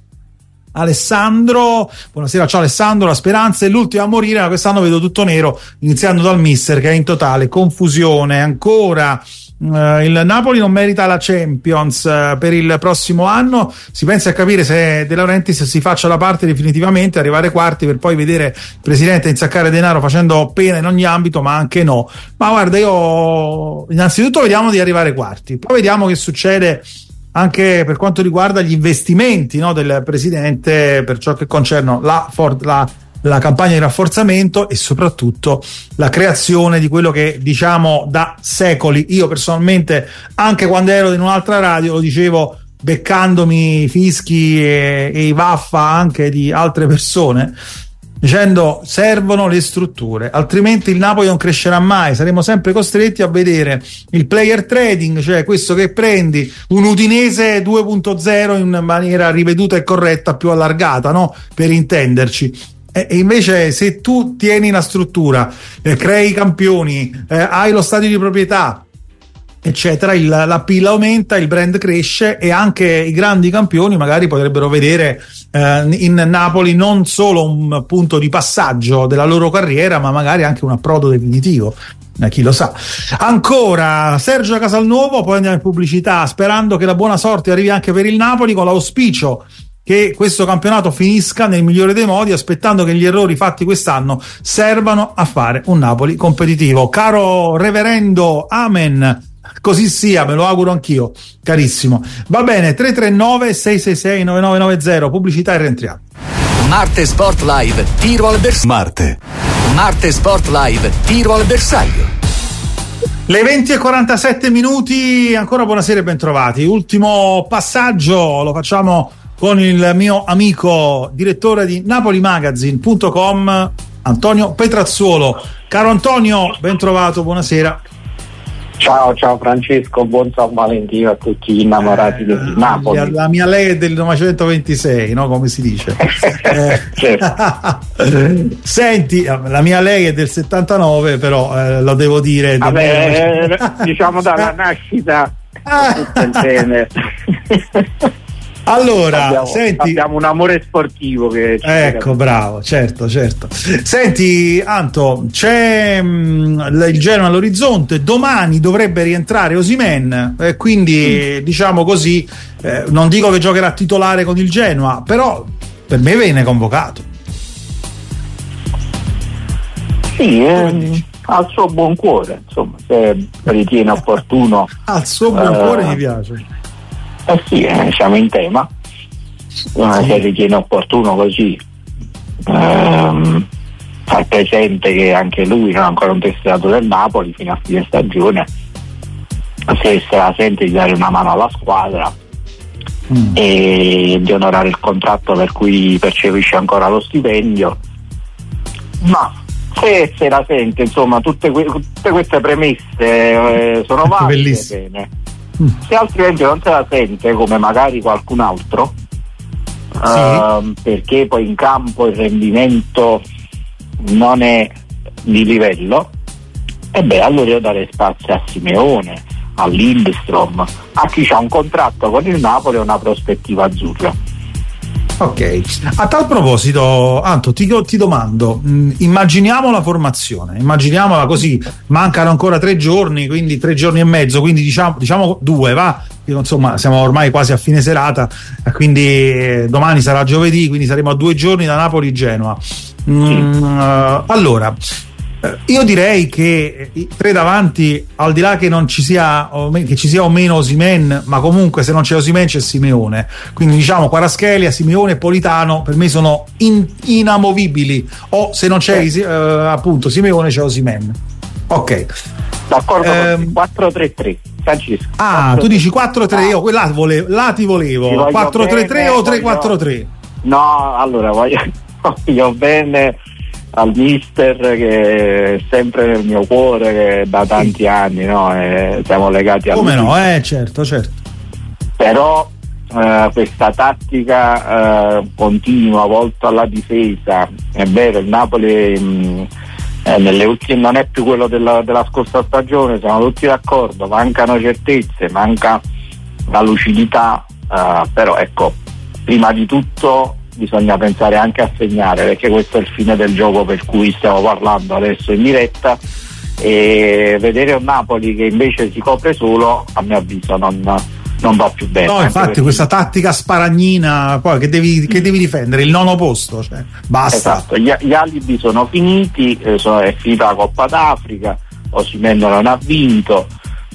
Alessandro, buonasera, ciao Alessandro, la speranza è l'ultima a morire, ma quest'anno vedo tutto nero, iniziando dal mister che è in totale confusione. Ancora il Napoli non merita la Champions per il prossimo anno, si pensa a capire se De Laurentiis si faccia la parte definitivamente, arrivare quarti per poi vedere il presidente insaccare denaro facendo pena in ogni ambito, ma anche no. Ma guarda, io innanzitutto vediamo di arrivare quarti, poi vediamo che succede anche per quanto riguarda gli investimenti, no, del presidente per ciò che concerne la campagna di rafforzamento e soprattutto la creazione di quello che diciamo da secoli. Io personalmente, anche quando ero in un'altra radio, lo dicevo beccandomi i fischi e i vaffa anche di altre persone, dicendo servono le strutture, altrimenti il Napoli non crescerà mai, saremo sempre costretti a vedere il player trading, cioè questo che prendi un Udinese 2.0 in maniera riveduta e corretta, più allargata, no? Per intenderci. E invece se tu tieni la struttura, crei i campioni, hai lo stadio di proprietà, eccetera, la PIL aumenta, il brand cresce e anche i grandi campioni magari potrebbero vedere in Napoli non solo un punto di passaggio della loro carriera, ma magari anche un approdo definitivo. Chi lo sa. Ancora Sergio da Casalnuovo, poi andiamo in pubblicità, sperando che la buona sorte arrivi anche per il Napoli, con l'auspicio che questo campionato finisca nel migliore dei modi, aspettando che gli errori fatti quest'anno servano a fare un Napoli competitivo. Caro reverendo, amen, così sia, me lo auguro anch'io, carissimo. Va bene, 339-666-9990, pubblicità e rientriamo. Marte Sport Live, tiro al bersaglio. Marte Sport Live, tiro al bersaglio. Le 20:47 minuti, ancora buonasera e bentrovati. Ultimo passaggio, lo facciamo con il mio amico direttore di napolimagazine.com, Antonio Petrazzuolo. Caro Antonio, ben trovato, buonasera. Ciao Francesco, buon San Valentino a tutti gli innamorati di Napoli. La mia lei è del 1926, no? Come si dice? Certo. Senti, la mia lei è del 79, però lo devo dire. Diciamo dalla nascita tutto il bene. Allora, abbiamo un amore sportivo che ecco, bravo, certo. Senti Anto, c'è il Genoa all'orizzonte, domani dovrebbe rientrare Osimhen, quindi diciamo così, non dico che giocherà titolare con il Genoa, però per me viene convocato. Sì, al suo buon cuore, insomma, se ritiene opportuno. Al suo buon cuore mi piace. Sì, siamo in tema. Se ritiene opportuno così far presente che anche lui non è ancora un tesserato del Napoli fino a fine stagione, se la sente di dare una mano alla squadra e di onorare il contratto per cui percepisce ancora lo stipendio. Ma se la sente, insomma, tutte queste premesse sono valide, bene. Se altrimenti non se la sente, come magari qualcun altro, perché poi in campo il rendimento non è di livello, allora io darei spazio a Simeone, a Lindstrom, a chi ha un contratto con il Napoli e una prospettiva azzurra. Ok, a tal proposito, Anto, ti domando, immaginiamo la formazione, immaginiamola così, mancano ancora 3 giorni, quindi 3 giorni e mezzo, quindi diciamo 2, va? Insomma, siamo ormai quasi a fine serata, quindi domani sarà giovedì, quindi saremo a 2 giorni da Napoli-Genoa. Allora, io direi che i 3 davanti, al di là che non ci sia o meno Osimhen, ma comunque se non c'è Osimhen c'è Simeone, quindi diciamo Kvaratskhelia, Simeone e Politano per me sono inamovibili, o se non c'è appunto Simeone c'è Osimhen. Ok, d'accordo, 4-3-3 Francesco. 4-3-3. Tu dici 4-3, io là ti volevo 4-3-3 o 3-4-3? No, allora voglio bene al mister, che è sempre nel mio cuore, che da tanti anni, no? Siamo legati a come lui. No, certo. Però questa tattica continua, volta alla difesa, è vero, il Napoli nelle ultime non è più quello della scorsa stagione, siamo tutti d'accordo, mancano certezze, manca la lucidità, però ecco, prima di tutto bisogna pensare anche a segnare, perché questo è il fine del gioco per cui stiamo parlando adesso in diretta, e vedere un Napoli che invece si copre solo, a mio avviso non va più bene. No, infatti questa tattica sparagnina poi che devi difendere il 9° posto, cioè, basta. Esatto, gli alibi sono finiti, è finita la Coppa d'Africa, Osimhen non ha vinto,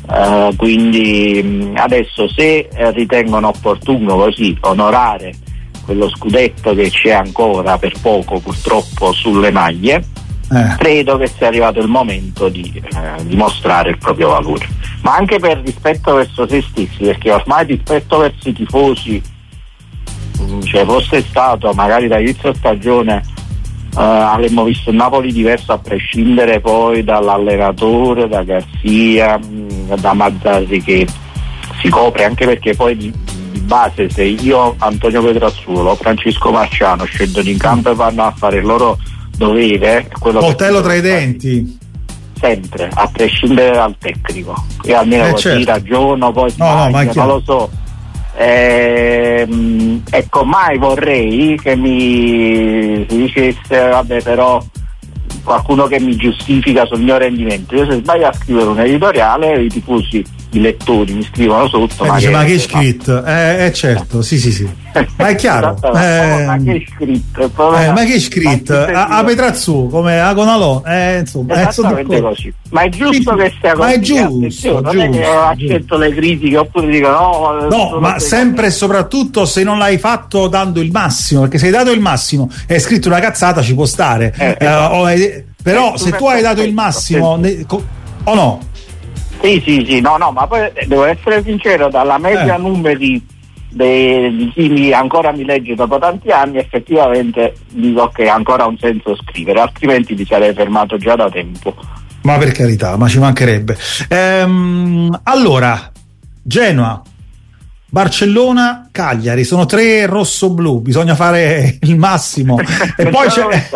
quindi adesso se ritengono opportuno così onorare quello scudetto che c'è ancora per poco purtroppo sulle maglie, credo che sia arrivato il momento di dimostrare il proprio valore, ma anche per rispetto verso se stessi, perché ormai rispetto verso i tifosi, cioè fosse stato magari da inizio stagione, avremmo visto un Napoli diverso a prescindere poi dall'allenatore, da Garzia, da Mazzarri che si copre, anche perché poi di base se io, Antonio Petrassuolo, Francesco Marciano scendono in campo e vanno a fare il loro dovere, quello coltello tra i denti sempre, a prescindere dal tecnico, io almeno così certo ragiono, poi non lo so, ecco, mai vorrei che mi si dicesse vabbè, però qualcuno che mi giustifica sul mio rendimento. Io se sbaglio a scrivere un editoriale, i tifosi, i lettori mi scrivono sotto, ma che è scritto? Certo, sì. Ma è chiaro. Ma che è scritto? Ma che è scritto? A Petrazzu, come a Gonalò, insomma. Esattamente così. Ma è giusto che sia così. Ma è giusto. Non è che accetto le critiche oppure dico no, ma sempre e soprattutto se non l'hai fatto dando il massimo, perché se hai dato il massimo e hai scritto una cazzata ci può stare. Però se tu hai dato il massimo o no? Sì, no, ma poi devo essere sincero, dalla media numeri di chi ancora mi legge dopo tanti anni, effettivamente dico che ha ancora un senso scrivere, altrimenti mi sarei fermato già da tempo. Ma per carità, ma ci mancherebbe. Allora, Genoa, Barcellona, Cagliari, sono 3 rosso-blu, bisogna fare il massimo. E poi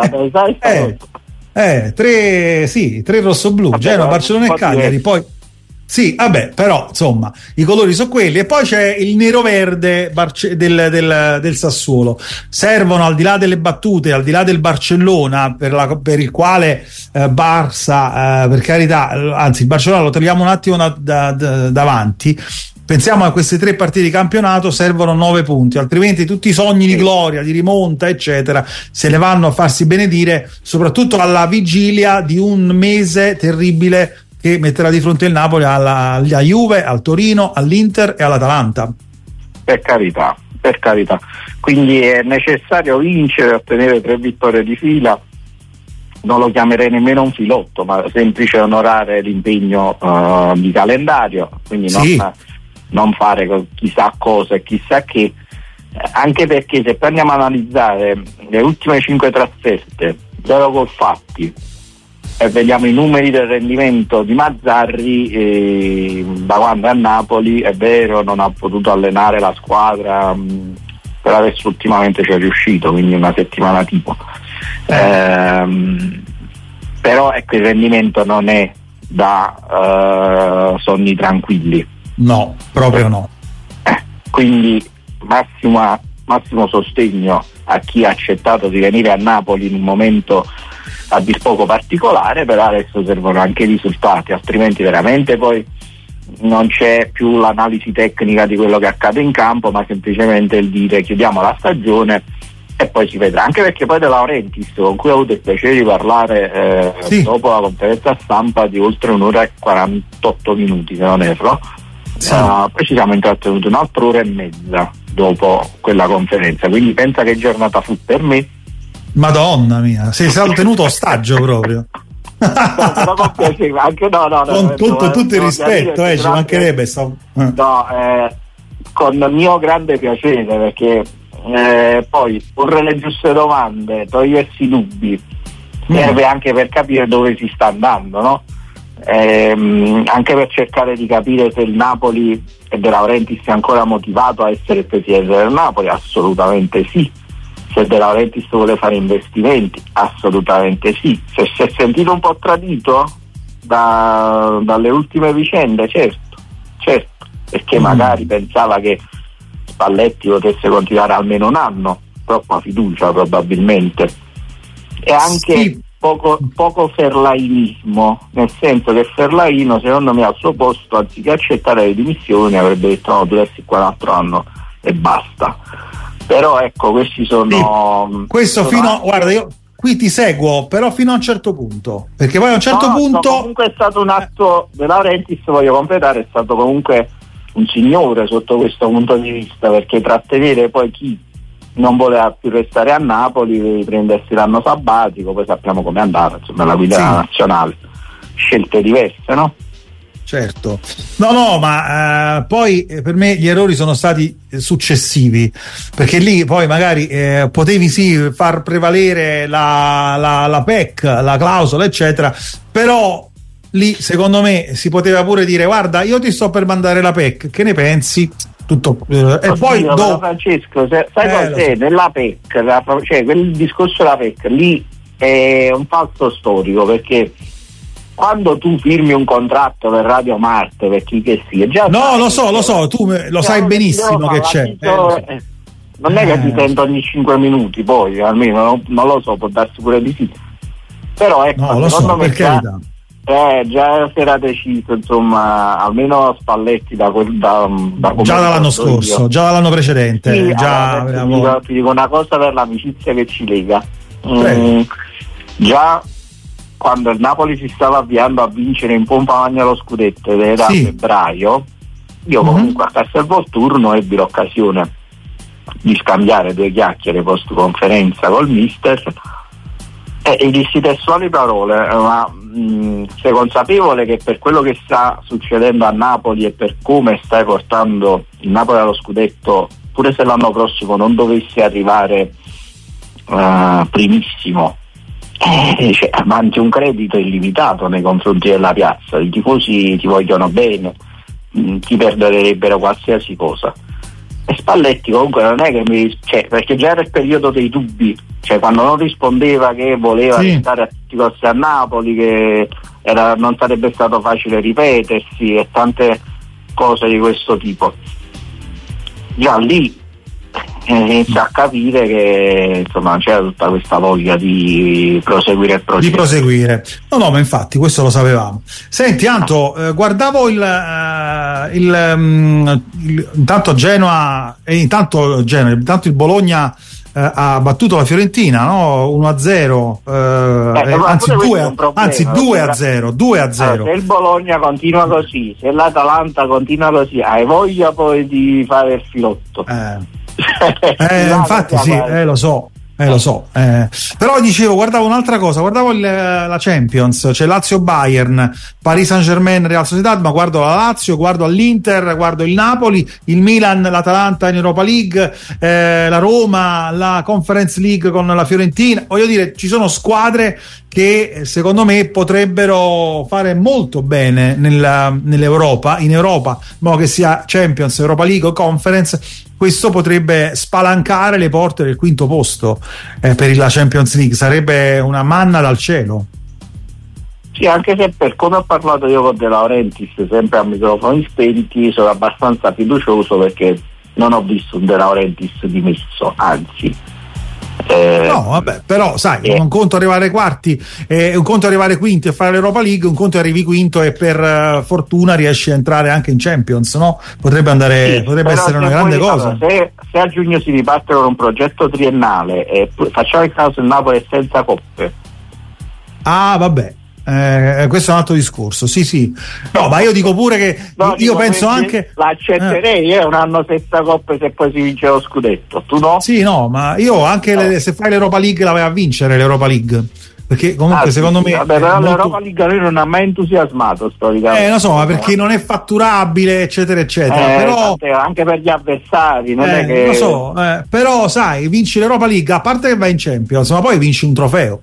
c'è 3 rosso-blu, Genoa, Barcellona e Cagliari, poi sì, vabbè, però insomma i colori sono quelli, e poi c'è il nero-verde del Sassuolo. Servono, al di là delle battute, al di là del Barcellona per il quale Barça, per carità, anzi il Barcellona lo togliamo un attimo davanti, pensiamo a queste 3 partite di campionato, servono 9 punti, altrimenti tutti i sogni di gloria, di rimonta eccetera se ne vanno a farsi benedire, soprattutto alla vigilia di un mese terribile che metterà di fronte il Napoli alla Juve, al Torino, all'Inter e all'Atalanta. Per carità. Quindi è necessario vincere, ottenere 3 vittorie di fila non lo chiamerei nemmeno un filotto, ma semplice onorare l'impegno di calendario, quindi non fare chissà cosa e chissà che, anche perché se poi andiamo ad analizzare le ultime 5 trasferte, 0 gol fatti, e vediamo i numeri del rendimento di Mazzarri, da quando è a Napoli è vero non ha potuto allenare la squadra, per adesso ultimamente ci è riuscito, quindi una settimana tipo, però ecco, il rendimento non è da sonni tranquilli, no, proprio no, quindi massimo sostegno a chi ha accettato di venire a Napoli in un momento a dir poco particolare, però adesso servono anche i risultati, altrimenti veramente poi non c'è più l'analisi tecnica di quello che accade in campo, ma semplicemente il dire chiudiamo la stagione e poi si vedrà, anche perché poi De Laurentiis, con cui ho avuto il piacere di parlare dopo la conferenza stampa di oltre 1 ora e 48 minuti, se non erro, poi ci siamo intrattenuti un'altra ora e mezza dopo quella conferenza, quindi pensa che giornata fu per me. Madonna mia, sei stato tenuto ostaggio proprio. No, con piacere, anche con tutto il rispetto, ci mancherebbe. Con mio grande piacere, perché poi porre le giuste domande, togliersi dubbi, serve anche per capire dove si sta andando, no? Anche per cercare di capire se il Napoli e De Laurentiis sia ancora motivato a essere il presidente del Napoli, assolutamente sì. Se De Laurentiis vuole fare investimenti, assolutamente sì. Se si è sentito un po' tradito dalle ultime vicende, certo, perché magari pensava che Spalletti potesse continuare almeno un anno, troppa fiducia probabilmente, e anche poco ferlainismo, nel senso che Ferlaino secondo me al suo posto, anziché accettare le dimissioni, avrebbe detto no, tu resti qua un altro anno e basta. Però ecco, questi sono questo guarda, io qui ti seguo, però fino a un certo punto, perché poi a un certo punto comunque è stato un atto De Laurentiis, voglio completare, è stato comunque un signore sotto questo punto di vista, perché trattenere poi chi non voleva più restare a Napoli, devi prendersi l'anno sabbatico, poi sappiamo com'è andata, insomma, la guida nazionale, scelte diverse, no? Certo, ma poi per me gli errori sono stati successivi, perché lì poi magari potevi far prevalere la PEC, la clausola eccetera, però lì secondo me si poteva pure dire guarda, io ti sto per mandare la PEC, che ne pensi? Tutto e poi Francesco, sai cos'è? Nella PEC, cioè quel discorso della PEC lì è un falso storico, perché quando tu firmi un contratto per Radio Marte, per chi che sia, già lo so, tu lo sai benissimo che c'è. Non è che ti sento ogni 5 minuti, poi almeno non lo so, può darsi pure di sì. Però ecco, secondo me già si era deciso, insomma, almeno Spalletti già dall'anno scorso, già dall'anno precedente. Sì, ti dico una cosa per l'amicizia che ci lega. Già quando il Napoli si stava avviando a vincere in pompa magna lo scudetto ed era febbraio, io comunque a Castelvolturno ebbi l'occasione di scambiare 2 chiacchiere post conferenza col mister e dissi testuali parole, ma sei consapevole che per quello che sta succedendo a Napoli e per come stai portando il Napoli allo scudetto, pure se l'anno prossimo non dovesse arrivare primissimo, avanti un credito illimitato nei confronti della piazza, i tifosi ti vogliono bene, ti perdonerebbero qualsiasi cosa. E Spalletti comunque non è che perché già era il periodo dei dubbi, quando non rispondeva che voleva restare a tutti i costi a Napoli, che non sarebbe stato facile ripetersi e tante cose di questo tipo, già lì inizia a capire che insomma non c'era tutta questa voglia di proseguire il progetto. Di proseguire. No, ma infatti questo lo sapevamo. Senti Anto, guardavo intanto Genoa e intanto il Bologna ha battuto la Fiorentina, no? 1-0, anzi 2-0. 2-0. Se il Bologna continua così, se l'Atalanta continua così, hai voglia poi di fare il filotto. Infatti sì, lo so. Lo so, però dicevo, guardavo un'altra cosa, guardavo la Champions, c'è Lazio-Bayern, Paris Saint-Germain, Real Sociedad, ma guardo la Lazio, guardo l'Inter, guardo il Napoli, il Milan, l'Atalanta in Europa League, la Roma, la Conference League con la Fiorentina. Voglio dire, ci sono squadre che secondo me potrebbero fare molto bene nell'Europa, in Europa, in modo che sia Champions, Europa League o Conference. Questo potrebbe spalancare le porte del quinto posto per la Champions League, sarebbe una manna dal cielo. Sì, anche se per come ho parlato io con De Laurentiis, sempre a microfoni spenti, sono abbastanza fiducioso perché non ho visto un De Laurentiis dimesso, anzi. No, vabbè, però sai, un conto arrivare ai quarti, un conto arrivare quinti e fare l'Europa League, un conto arrivi quinto e per fortuna riesci a entrare anche in Champions, no? Potrebbe essere una grande cosa. Se a giugno si riparte con un progetto triennale e facciamo il caso il Napoli è senza coppe. Ah, vabbè. Questo è un altro discorso, sì. No, ma io dico pure che io penso anche l'accetterei, un anno senza coppe se poi si vince lo scudetto, tu no? Sì, no, ma io anche se fai l'Europa League la vai a vincere l'Europa League, perché comunque secondo me vabbè, però l'Europa League lui non ha mai entusiasmato storicamente. Lo so, ma perché non è fatturabile, eccetera, però anche per gli avversari non è che lo so, però sai, vinci l'Europa League, a parte che vai in Champions, ma poi vinci un trofeo.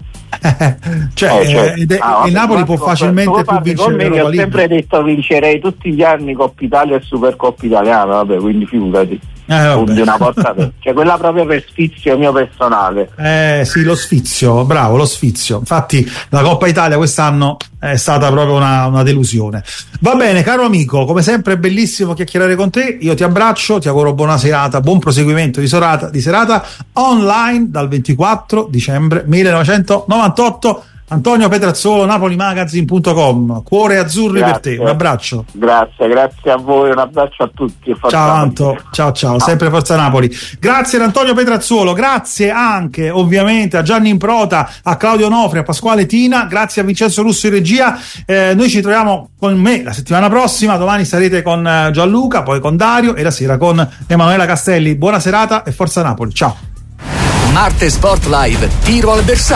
Il Napoli può facilmente più vincere l'Europa League. Ho sempre detto vincerei tutti gli anni Coppa Italia e Supercoppa Italiana, vabbè, quindi figurati. Di una volta cioè quella proprio per sfizio mio personale. Sì, lo sfizio, bravo, lo sfizio. Infatti la Coppa Italia quest'anno è stata proprio una delusione. Va bene, caro amico, come sempre è bellissimo chiacchierare con te. Io ti abbraccio, ti auguro buona serata, buon proseguimento di serata online dal 24 dicembre 1998. Antonio Petrazzolo, napolimagazine.com. Cuore azzurri. Grazie. Per te, un abbraccio. Grazie a voi, un abbraccio a tutti. Ciao Anto, ciao, sempre Forza Napoli. Grazie ad Antonio Petrazzolo, grazie anche ovviamente a Gianni Improta, a Claudio Nofri, a Pasquale Tina, grazie a Vincenzo Russo in regia. Noi ci troviamo con me la settimana prossima, domani sarete con Gianluca, poi con Dario e la sera con Emanuela Castelli. Buona serata e Forza Napoli, ciao. Marte Sport Live, tiro al bersaglio.